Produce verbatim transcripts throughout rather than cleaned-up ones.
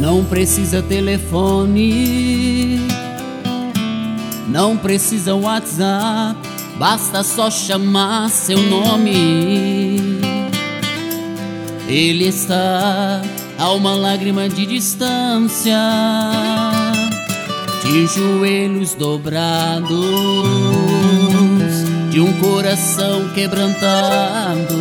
Não precisa telefone, não precisa WhatsApp, basta só chamar seu nome. Ele está a uma lágrima de distância, de joelhos dobrados, de um coração quebrantado,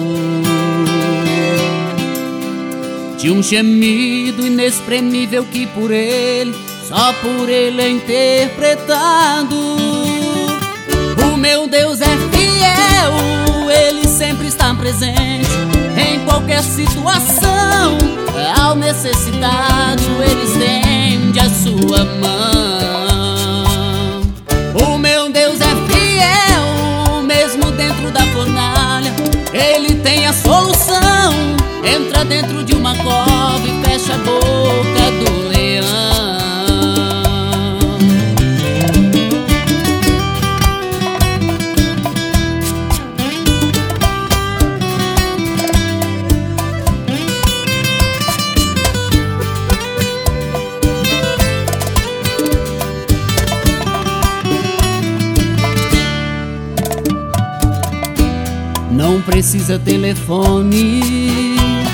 de um gemido inexprimível que por ele, só por ele é interpretado. O meu Deus é fiel, ele sempre está presente em qualquer situação. Ao necessitado ele estende a sua mão. O meu Deus é fiel, mesmo dentro da fornalha ele tem a solução. Entra dentro de uma cova e fecha a boca do leão. Não precisa telefone,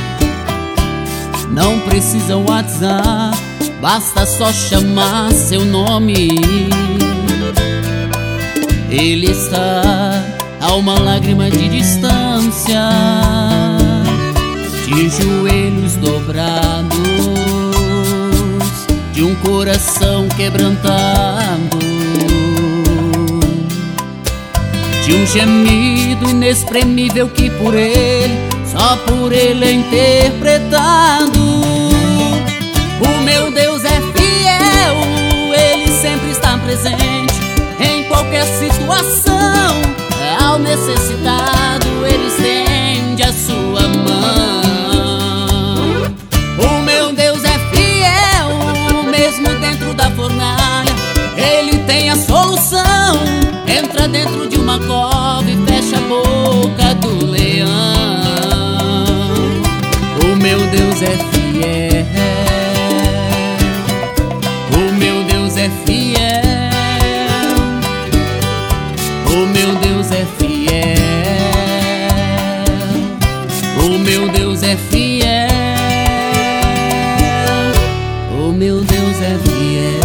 não precisa WhatsApp, basta só chamar seu nome. Ele está a uma lágrima de distância, de joelhos dobrados, de um coração quebrantado, de um gemido inexprimível que por ele, só por ele é interpretado. O meu Deus é fiel, ele sempre está presente em qualquer situação. Ao necessitado ele estende a sua mão. O meu Deus é fiel, mesmo dentro da fornalha ele tem a solução. Entra dentro de uma cova e fecha a boca do leão. O meu Deus é fiel, o meu Deus é fiel, o meu Deus é fiel, o meu Deus é fiel, o meu Deus é fiel.